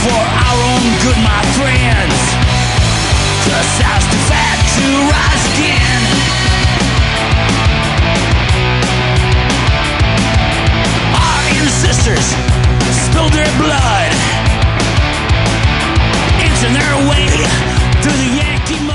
for our own good, my friends. The South's too fat to rise again. Our ancestors spilled their blood, inching their way through the Yankee